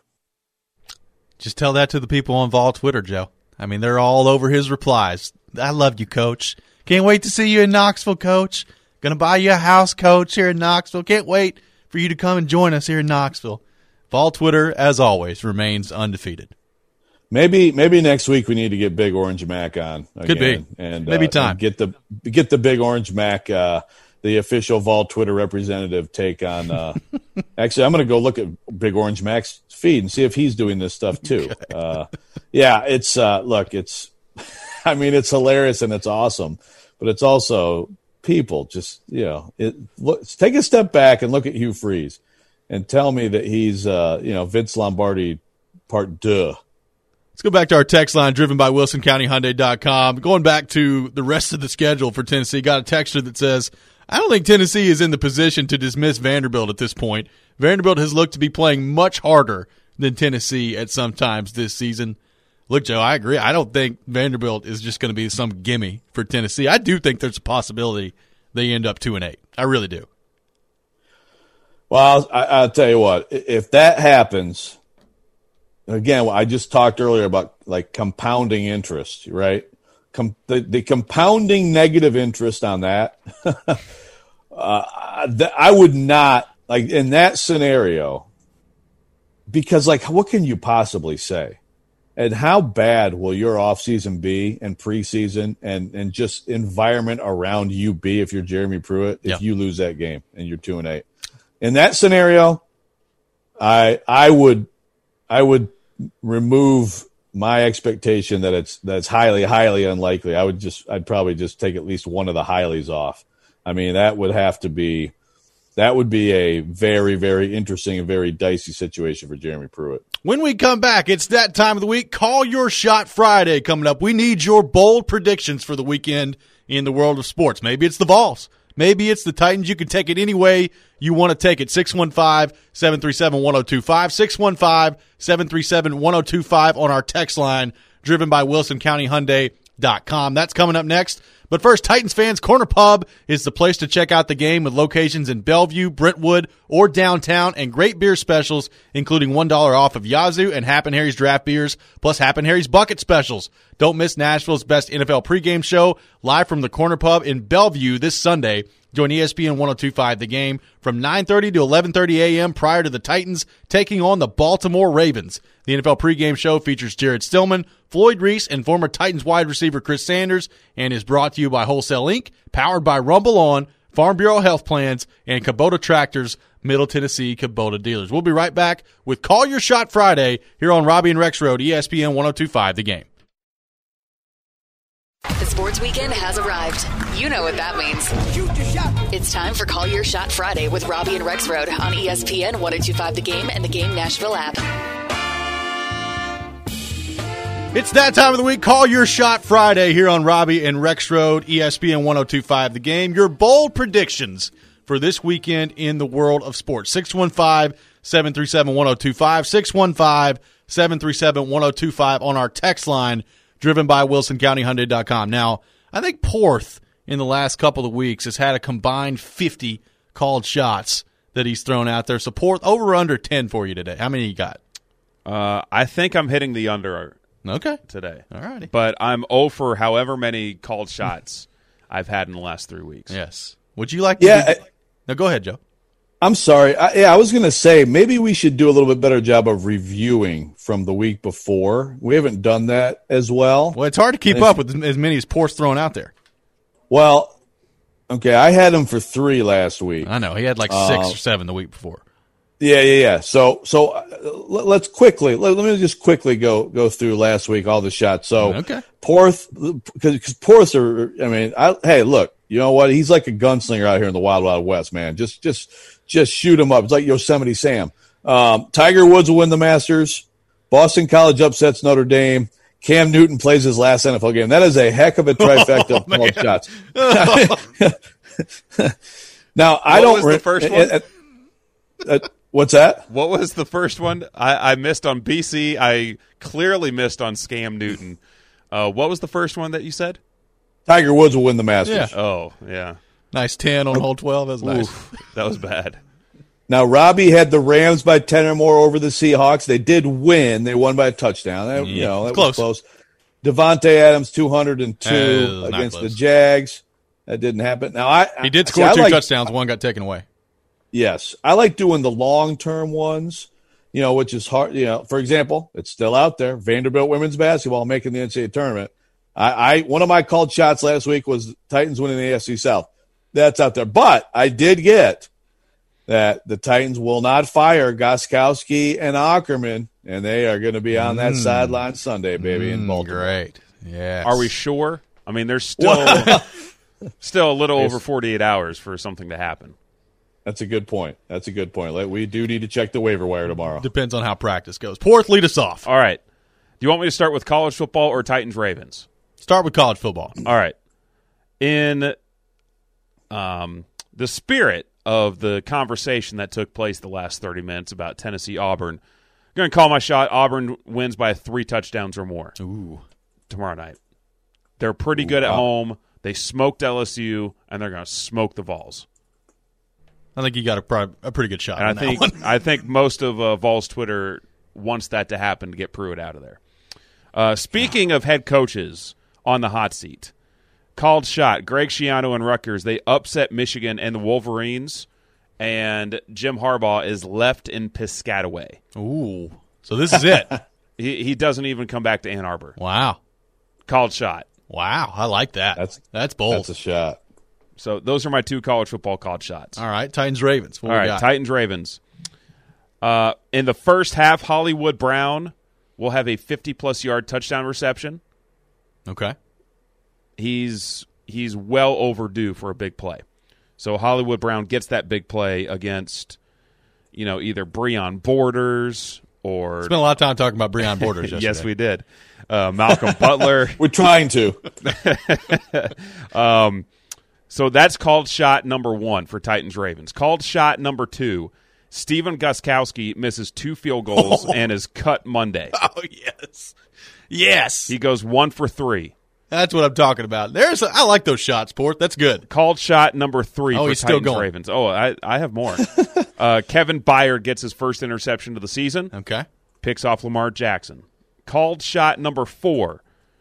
Just tell that to the people on Vol Twitter, Joe. I mean, they're all over his replies. I love you, Coach. Can't wait to see you in Knoxville, Coach. Going to buy you a house, Coach, here in Knoxville. Can't wait for you to come and join us here in Knoxville. Fall Twitter, as always, remains undefeated.
Maybe maybe next week we need to get Big Orange Mac on again.
Could be.
And,
Maybe
uh,
time.
And get the get the Big Orange Mac, uh, the official Vol Twitter representative, take on. Uh, actually, I'm going to go look at Big Orange Mac's feed and see if he's doing this stuff too. Okay. Uh, yeah, it's uh, look, it's. I mean, it's hilarious and it's awesome, but it's also people just you know it. Look, take a step back and look at Hugh Freeze, and tell me that he's uh, you know Vince Lombardi part deux.
Let's go back to our text line driven by Wilson County Hyundai dot com. Going back to the rest of the schedule for Tennessee, got a texter that says, I don't think Tennessee is in the position to dismiss Vanderbilt at this point. Vanderbilt has looked to be playing much harder than Tennessee at some times this season. Look, Joe, I agree. I don't think Vanderbilt is just going to be some gimme for Tennessee. I do think there's a possibility they end up two and eight. I really do.
Well, I, I'll tell you what, if that happens, again, I just talked earlier about like compounding interest, right? Com- the, the compounding negative interest on that, uh, th- I would not, like in that scenario, because like what can you possibly say? And how bad will your offseason be and preseason and, and just environment around you be if you're Jeremy Pruitt if
yeah.
you lose that game and you're two and eight? In that scenario, I I would I would remove my expectation that it's that's highly, highly unlikely. I would just I'd probably just take at least one of the highlies off. I mean, that would have to be that would be a very, very interesting and very dicey situation for Jeremy Pruitt.
When we come back, it's that time of the week. Call Your Shot Friday coming up. We need your bold predictions for the weekend in the world of sports. Maybe it's the Vols. Maybe it's the Titans. You can take it any way you want to take it. six one five, seven three seven, one oh two five. six one five, seven three seven, one oh two five on our text line, driven by Wilson County Hyundai dot com. That's coming up next. But first, Titans fans, Corner Pub is the place to check out the game with locations in Bellevue, Brentwood, or downtown, and great beer specials, including one dollar off of Yazoo and Happen Harry's draft beers, plus Happen Harry's bucket specials. Don't miss Nashville's best N F L pregame show live from the Corner Pub in Bellevue this Sunday. Join E S P N one oh two point five The Game from nine thirty to eleven thirty a.m. prior to the Titans taking on the Baltimore Ravens. The N F L pregame show features Jared Stillman, Floyd Reese, and former Titans wide receiver Chris Sanders, and is brought to you by Wholesale Incorporated, powered by Rumble On, Farm Bureau Health Plans, and Kubota Tractors, Middle Tennessee Kubota dealers. We'll be right back with Call Your Shot Friday here on Robbie and Rex Road, E S P N one oh two point five The Game.
The sports weekend has arrived. You know what that means. It's time for Call Your Shot Friday with Robbie and Rex Road on E S P N one oh two point five The Game and the Game Nashville app.
It's that time of the week. Call Your Shot Friday here on Robbie and Rex Road, E S P N one oh two point five The Game. Your bold predictions for this weekend in the world of sports. six one five, seven three seven, one oh two five. six one five, seven three seven, one oh two five on our text line, driven by Wilson County Hyundai dot com. Now, I think Porth in the last couple of weeks has had a combined fifty called shots that he's thrown out there. So Porth, over or under ten for you today. How many you got?
Uh, I think I'm hitting the under
okay.
today.
All righty.
But I'm oh for however many called shots I've had in the last three weeks.
Yes. Would you like to
Yeah.
be- No, go ahead, Joe.
I'm sorry. I, yeah, I was going to say maybe we should do a little bit better job of reviewing from the week before. We haven't done that as well.
Well, it's hard to keep up with as many as Porth's thrown out there.
Well, okay, I had him for three last week.
I know. He had like six
uh,
or seven the week before.
Yeah, yeah, yeah. So, so uh, let, let's quickly let, let me just quickly go go through last week all the shots. So,
okay,
Porth, because Porth are. I mean, I, hey, look, you know what? He's like a gunslinger out here in the Wild Wild West, man. Just, just, just shoot him up. It's like Yosemite Sam. Um, Tiger Woods will win the Masters. Boston College upsets Notre Dame. Cam Newton plays his last N F L game. That is a heck of a trifecta of called shots. Now, I
what
don't.
was the first one?
Uh, uh, what's that?
What was the first one? I, I missed on B C. I clearly missed on Cam Newton. Uh, what was the first one that you said?
Tiger Woods will win the Masters.
Yeah.
Oh, yeah.
Nice ten on hole twelve. That was nice.
Oof, that was bad.
Now, Robbie had the Rams by ten or more over the Seahawks. They did win. They won by a touchdown. That,
yeah,
you know, that
close.
was close. Devontae Adams, two hundred two
uh,
against the
close.
Jags. That didn't happen. Now, I
He did
see,
score
I
two
like,
touchdowns. One got taken away.
Yes. I like doing the long-term ones. you know, which is hard. You know, for example, it's still out there. Vanderbilt women's basketball making the N C double A tournament. I, I one of my called shots last week was Titans winning the A F C South. That's out there. But I did get that the Titans will not fire Gostkowski and Ackerman, and they are going to be on that mm. sideline Sunday, baby, mm, in Baltimore.
Great. Yes.
Are we sure? I mean, there's still still a little over forty-eight hours for something to happen.
That's a good point. That's a good point. We do need to check the waiver wire tomorrow.
Depends on how practice goes. Porth, lead us off.
All right. Do you want me to start with college football or Titans-Ravens?
Start with college football.
All right. In um, the spirit of the conversation that took place the last thirty minutes about Tennessee-Auburn, I'm going to call my shot. Auburn wins by three touchdowns or more
Ooh.
tomorrow night. They're pretty
Ooh,
good at
wow.
home. They smoked L S U, and they're going to smoke the Vols.
I think you got a, pro- a pretty good shot
And
on
I think
that one.
I think most of uh, Vols Twitter wants that to happen to get Pruitt out of there. Uh, speaking of head coaches on the hot seat, called shot, Greg Schiano and Rutgers, they upset Michigan and the Wolverines, and Jim Harbaugh is left in Piscataway.
Ooh. So this is it.
he, he doesn't even come back to Ann Arbor.
Wow.
Called shot.
Wow. I like that.
That's
That's bold.
That's a shot.
So those are my two college football called shots.
All right. Titans-Ravens. What
All
we
right.
got?
Titans-Ravens. Uh, in the first half, Hollywood Brown will have a fifty-plus yard touchdown reception.
Okay.
He's he's well overdue for a big play. So Hollywood Brown gets that big play against, you know, either Breon Borders or
Spent a lot of time talking about Breon Borders yesterday.
Yes, we did. Uh, Malcolm Butler.
We're trying to.
um, so that's called shot number one for Titans-Ravens. Called shot number two, Stephen Gostkowski misses two field goals oh. and is cut Monday.
Oh, yes. Yes.
He goes one for three.
That's what I'm talking about. There's, a, I like those shots, Port. That's good.
Called shot number three
oh,
for
he's still
Titans
going.
Ravens. Oh, I, I have more. uh, Kevin Byard gets his first interception of the season.
Okay.
Picks off Lamar Jackson. Called shot number four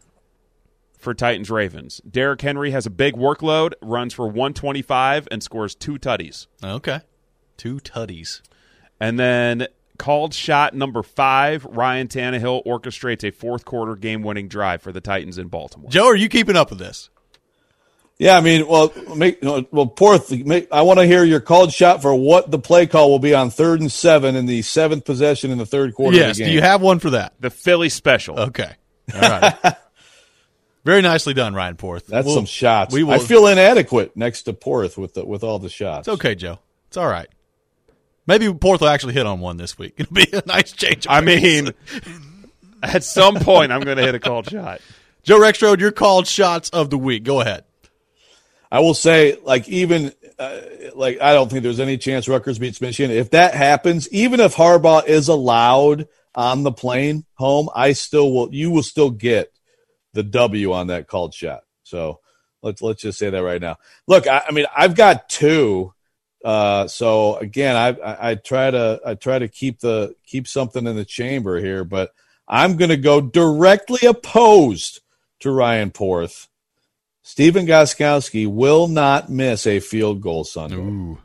for Titans Ravens. Derrick Henry has a big workload, runs for one twenty-five, and scores two tutties.
Okay. Two tutties.
And then called shot number five, Ryan Tannehill orchestrates a fourth quarter game-winning drive for the Titans in Baltimore.
Joe, are you keeping up with this?
Yeah, I mean, well, make, well, Porth, make, I want to hear your called shot for what the play call will be on third and seven in the seventh possession in the third quarter
yes,
of the game.
Do you have one for that?
The Philly special.
Okay. All right. Very nicely done, Ryan Porth.
That's
we'll,
some shots.
We will,
I feel inadequate next to Porth with the, with all the shots.
It's okay, Joe. It's all right. Maybe Porth will actually hit on one this week. It'll be a nice change. Of
I mean, at some point, I'm going to hit a called shot.
Joe Rexrode, your called shots of the week. Go ahead.
I will say, like, even, uh, like, I don't think there's any chance Rutgers beats Michigan. If that happens, even if Harbaugh is allowed on the plane home, I still will, you will still get the W on that called shot. So let's, let's just say that right now. Look, I, I mean, I've got two. Uh, so again, I, I, I try to, I try to keep the, keep something in the chamber here, but I'm going to go directly opposed to Ryan Porth. Stephen Gostkowski will not miss a field goal Sunday.
Ooh.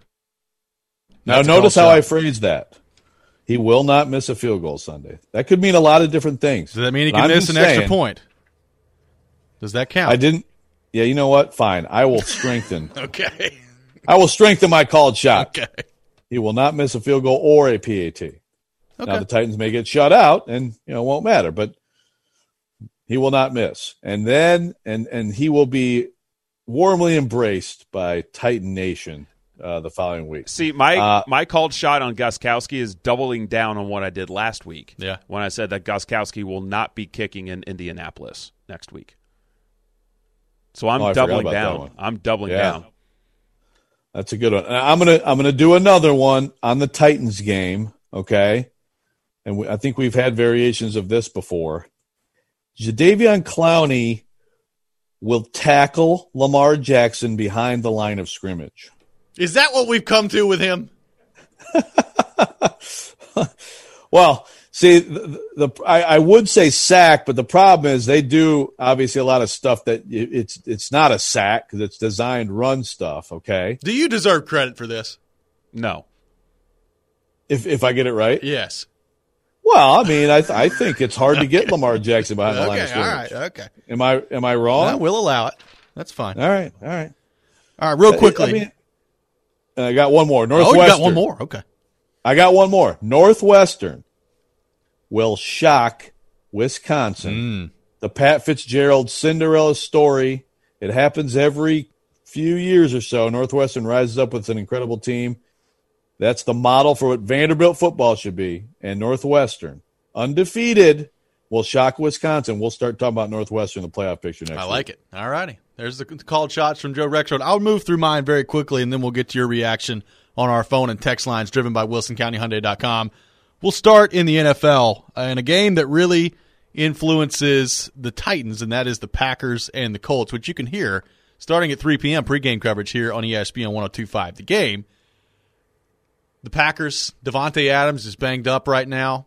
Now, notice how I phrased that. He will not miss a field goal Sunday. That could mean a lot of different things.
Does that mean he
But
can
I'm
miss
just
an extra
saying,
point? Does that count?
I didn't. Yeah, you know what? Fine. I will strengthen.
Okay.
I will strengthen my called shot.
Okay.
He will not miss a field goal or a P A T.
Okay.
Now, the Titans may get shut out, and you know, it won't matter, but he will not miss. And then, and and he will be warmly embraced by Titan Nation uh, the following week.
See, my
uh,
my called shot on Gostkowski is doubling down on what I did last week.
Yeah.
When I said that Gostkowski will not be kicking in Indianapolis next week. So I'm
Oh, I forgot
doubling
about that
down.
one.
I'm doubling
Yeah.
down.
That's a good one. And I'm gonna I'm gonna do another one on the Titans game. Okay, and we, I think we've had variations of this before. Jadeveon Clowney will tackle Lamar Jackson behind the line of scrimmage.
Is that what we've come to with him?
Well, see, the, the I, I would say sack, but the problem is they do obviously a lot of stuff that it, it's it's not a sack because it's designed run stuff. Okay,
Do you deserve credit for this?
No.
if if I get it right,
Yes.
Well, I mean, I th- I think it's hard to get Lamar Jackson behind the line of
Okay, all
scrimmage.
right, okay.
Am I am I wrong?
Well, we'll allow it. That's fine.
All right, all right.
All right, real quickly.
I mean, and I got one more.
Oh,
Northwestern.
you got one more. Okay.
I got one more. Northwestern will shock Wisconsin.
Mm.
The Pat Fitzgerald Cinderella story. It happens every few years or so. Northwestern rises up with an incredible team. That's the model for what Vanderbilt football should be. And Northwestern, undefeated, will shock Wisconsin. We'll start talking about Northwestern in the playoff picture next
I
week.
like it. All righty. There's the called shots from Joe Rexrode. I'll move through mine very quickly, and then we'll get to your reaction on our phone and text lines driven by Wilson County Hyundai dot com. We'll start in the N F L uh, in a game that really influences the Titans, and that is the Packers and the Colts, which you can hear starting at three p.m. pregame coverage here on E S P N one oh two point five. The game, the Packers, Devontae Adams is banged up right now.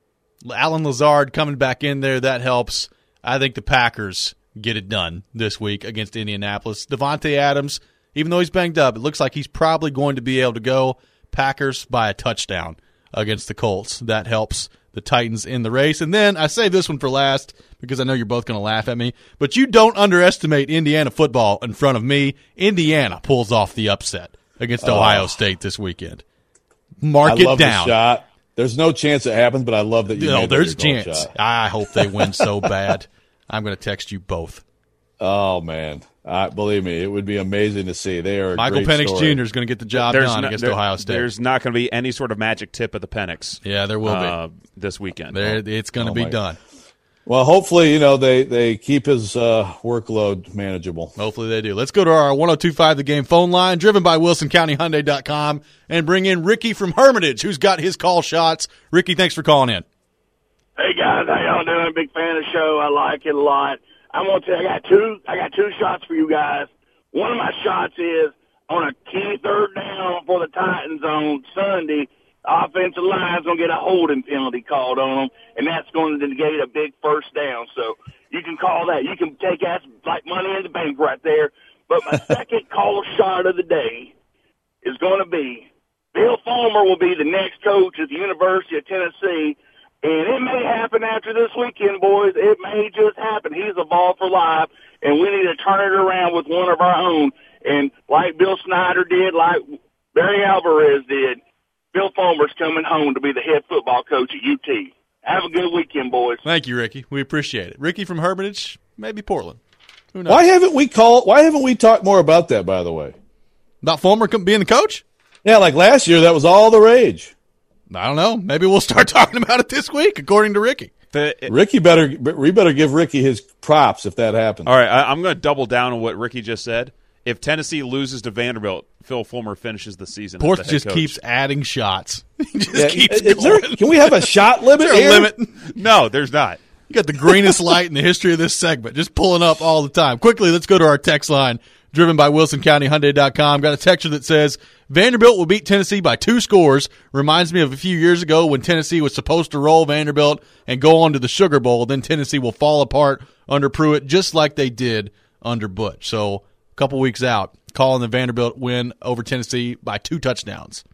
Alan Lazard coming back in there, that helps. I think the Packers get it done this week against Indianapolis. Devontae Adams, even though he's banged up, it looks like he's probably going to be able to go. Packers by a touchdown against the Colts. That helps the Titans in the race. And then I save this one for last because I know you're both going to laugh at me, but you don't underestimate Indiana football in front of me. Indiana pulls off the upset against
Oh.
Ohio State this weekend. Mark
I
it
love
down.
the shot. There's no chance it happens, but I love that you
No,
made that
there's a
your goal
chance.
shot.
I hope they win so bad. I'm going to text you both.
Oh, man. Uh, believe me, it would be amazing to see. They are a
Michael
great
Penix
story.
Junior is going to get the job
There's
done
no-
against
there-
Ohio State.
There's not going to be any sort of magic tip of the Penix.
Yeah, there will be.
uh, this weekend.
There, it's going to
Oh,
be
my-
done.
Well, hopefully, you know, they, they keep his uh, workload manageable.
Hopefully they do. Let's go to our one oh two point five The Game phone line, driven by Wilson County Hyundai dot com, and bring in Ricky from Hermitage, who's got his call shots. Ricky, thanks for calling in.
Hey guys, how y'all doing? Big fan of the show. I like it a lot. I'm gonna tell you, I got two. I got two shots for you guys. One of my shots is on a key third down for the Titans on Sunday. The offensive line's gonna get a holding penalty called on them, and that's going to negate a big first down. So you can call that. You can take that like money in the bank right there. But my second call shot of the day is going to be Bill Fulmer will be the next coach at the University of Tennessee. And it may happen after this weekend, boys. It may just happen. He's a ball for life, and we need to turn it around with one of our own. And like Bill Snyder did, like Barry Alvarez did, Bill Fulmer's coming home to be the head football coach at U T. Have a good weekend, boys.
Thank you, Ricky. We appreciate it. Ricky from Hermitage, maybe Portland. Who knows?
Why haven't we called? Why haven't we talked more about that? By the way,
About Fulmer com- being the coach?
yeah, like last year, that was all the rage.
I don't know. Maybe we'll start talking about it this week, according to Ricky.
The,
Ricky better we better give Ricky his props if that happens.
all right, I, I'm going to double down on what Ricky just said. If Tennessee loses to Vanderbilt, Phil Fulmer finishes the season. as
Porth
the head
just
coach.
keeps adding shots. He just
Yeah,
keeps
is there-
going.
can we have a shot limit
Is there a
here?
limit?
No, there's not.
You got the greenest light in the history of this segment, just pulling up all the time. Quickly, let's go to our text line, driven by Wilson County Hyundai dot com. Got a texture that says, Vanderbilt will beat Tennessee by two scores. Reminds me of a few years ago when Tennessee was supposed to roll Vanderbilt and go on to the Sugar Bowl. Then Tennessee will fall apart under Pruitt, just like they did under Butch. So a couple weeks out, calling the Vanderbilt win over Tennessee by two touchdowns.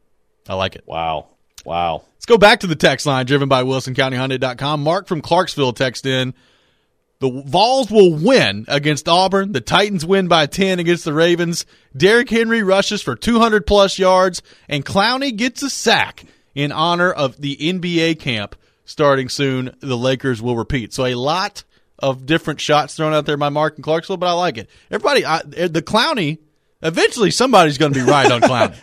I like it.
Wow, wow.
Let's go back to the text line driven by Wilson County Hyundai dot com. Mark from Clarksville text in, the Vols will win against Auburn. The Titans win by ten against the Ravens. Derrick Henry rushes for two hundred plus yards, and Clowney gets a sack in honor of the N B A camp starting soon. The Lakers will repeat. So a lot of different shots thrown out there by Mark in Clarksville, but I like it. Everybody, I, the Clowney, eventually somebody's going to be right on Clowney.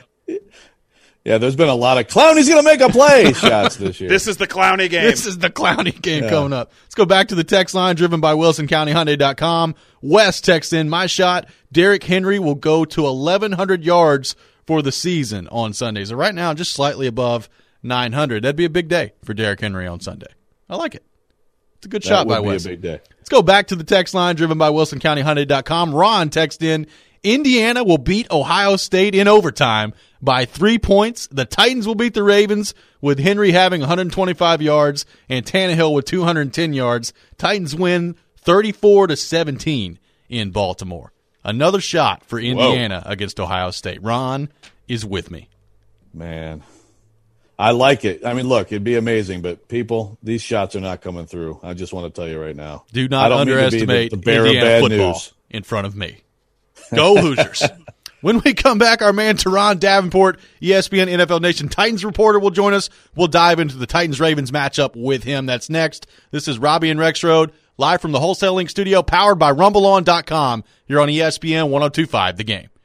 Yeah, there's been a lot of Clowney's going to make a play shots this year.
This is the Clowney game.
This is the Clowney game
Yeah.
coming up. Let's go back to the text line driven by Wilson County Hyundai dot com. Wes texts in, my shot, Derrick Henry will go to eleven hundred yards for the season on Sunday. So right now, just slightly above nine hundred. That'd be a big day for Derrick Henry on Sunday. I like it. It's a good
that
shot
would
by
be
Wes.
a big day.
Let's go back to the text line driven by Wilson County Hyundai dot com. Ron texted in, Indiana will beat Ohio State in overtime by three points. The Titans will beat the Ravens with Henry having one hundred twenty-five yards and Tannehill with two hundred ten yards. Titans win thirty-four to seventeen in Baltimore. Another shot for Indiana against Ohio State. Ron is with me.
Man, I like it. I mean, look, it'd be amazing, but people, these shots are not coming through. I just want to tell you right now.
Do not underestimate
the, the bearer
Indiana
of bad
football
news.
in front of me. Go Hoosiers. When we come back, our man Teron Davenport, E S P N N F L Nation Titans reporter, will join us. We'll dive into the Titans-Ravens matchup with him. That's next. This is Robbie and Rexroad, live from the Wholesale Link studio, powered by rumble on dot com. You're on E S P N one oh two point five The Game.